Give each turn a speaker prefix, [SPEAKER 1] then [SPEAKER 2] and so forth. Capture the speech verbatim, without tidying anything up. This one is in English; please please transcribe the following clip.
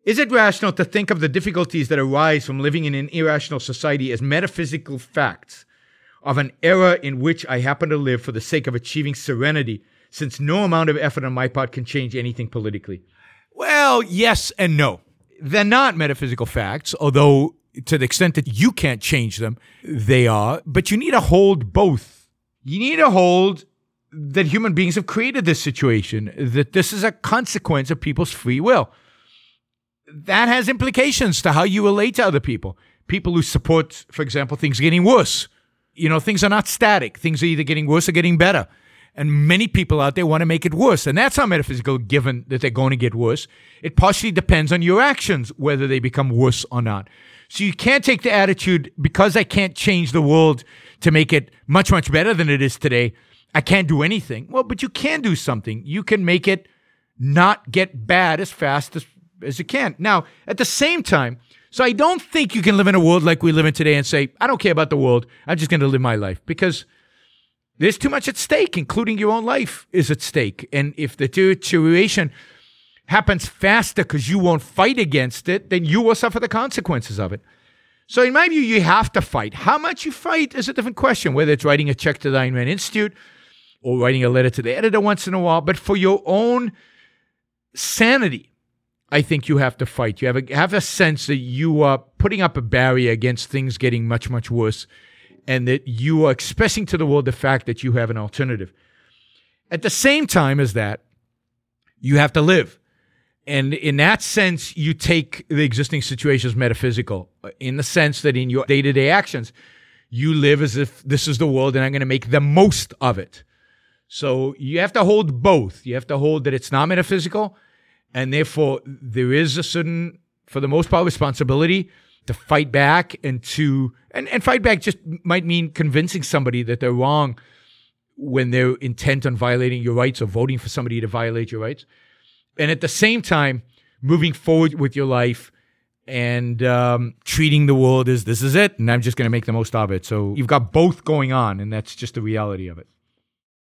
[SPEAKER 1] Is it rational to think of the difficulties that arise from living in an irrational society as metaphysical facts of an era in which I happen to live for the sake of achieving serenity, since no amount of effort on my part can change anything politically?
[SPEAKER 2] Well, yes and no. They're not metaphysical facts, although to the extent that you can't change them, they are. But you need to hold both.
[SPEAKER 1] You need to hold that human beings have created this situation, that this is a consequence of people's free will.
[SPEAKER 2] That has implications to how you relate to other people. People who support, for example, things getting worse. You know, things are not static. Things are either getting worse or getting better. And many people out there want to make it worse. And that's not metaphysical, given that they're going to get worse. It partially depends on your actions, whether they become worse or not. So you can't take the attitude, because I can't change the world to make it much, much better than it is today, I can't do anything. Well, but you can do something. You can make it not get bad as fast as as you can. Now, at the same time, so I don't think you can live in a world like we live in today and say, I don't care about the world, I'm just going to live my life, because there's too much at stake, including your own life is at stake. And if the deterioration happens faster because you won't fight against it, then you will suffer the consequences of it. So in my view, you have to fight. How much you fight is a different question, whether it's writing a check to the Ayn Rand Institute or writing a letter to the editor once in a while. But for your own sanity, I think you have to fight. You have a, have a sense that you are putting up a barrier against things getting much, much worse, and that you are expressing to the world the fact that you have an alternative. At the same time as that, you have to live. And in that sense, you take the existing situation as metaphysical, in the sense that in your day-to-day actions, you live as if this is the world and I'm going to make the most of it. So you have to hold both. You have to hold that it's not metaphysical, and therefore, there is a certain, for the most part, responsibility to fight back and to, and, and fight back just might mean convincing somebody that they're wrong when they're intent on violating your rights or voting for somebody to violate your rights. And at the same time, moving forward with your life and um, treating the world as this is it, and I'm just going to make the most of it. So you've got both going on, and that's just the reality of it.